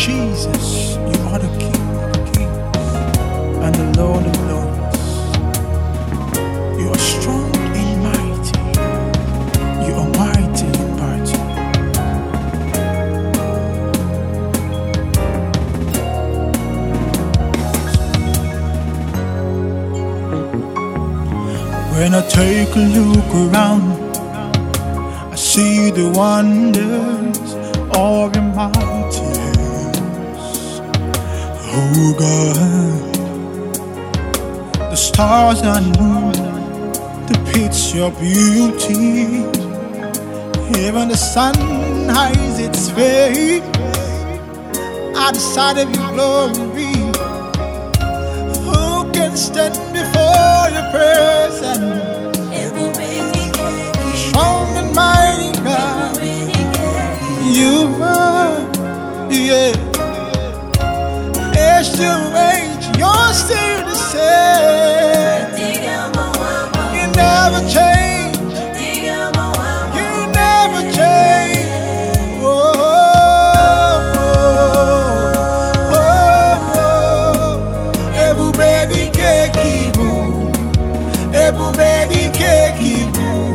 Jesus, you are the King of kings and the Lord of lords. You are strong and mighty. You are mighty in battle. When I take a look around, I see the wonders of your mighty hands. Oh God, the stars and moon depicts your beauty. Even the sun hides its face at the sight of your glory. Who can stand before your presence? Strong and mighty God, you are, yeah. Age to age, you're still the same. You never change. You never change. Oh, oh, oh. Everybody can keep on. Everybody can keep on.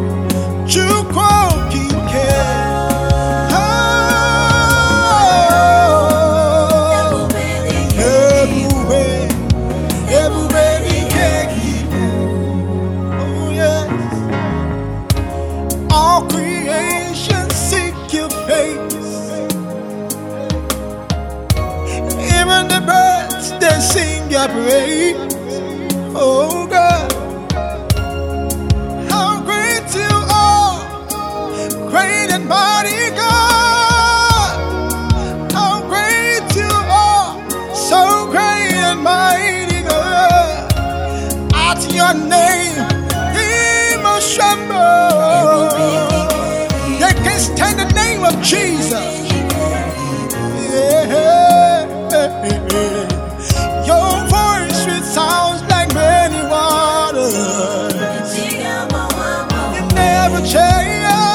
All creation seek your face. Even the birds, they sing your praise. Oh God, how great you are, great and mighty God. How great you are, so great and mighty God. At your name, he must tremble. They can stand the name of Jesus. Yeah. Your voice resounds like many waters. You never change.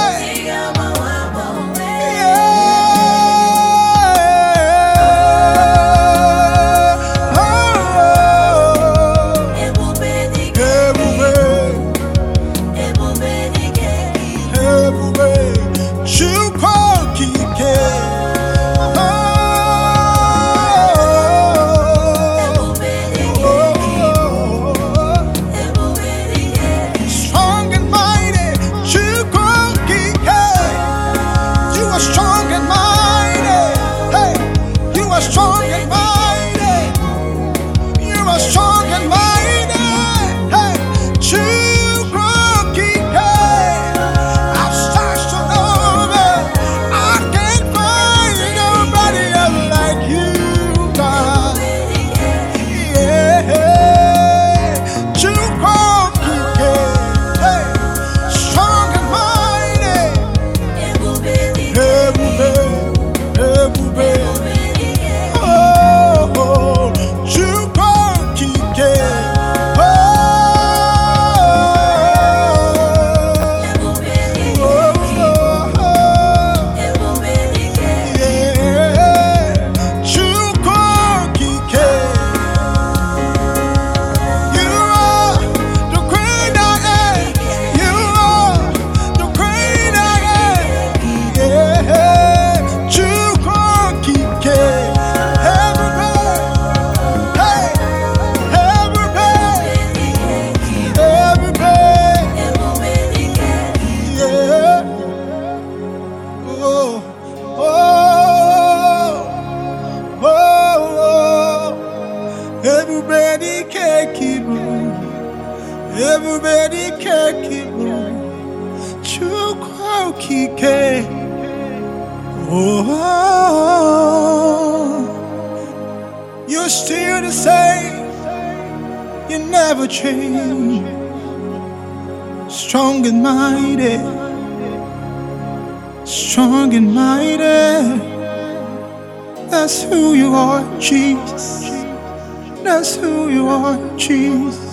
Everybody can keep on. Everybody can keep on. Chukwu kike. Oh, you're still the same. You never change. Strong and mighty. Strong and mighty. That's who you are, Jesus. That's who you are, Jesus.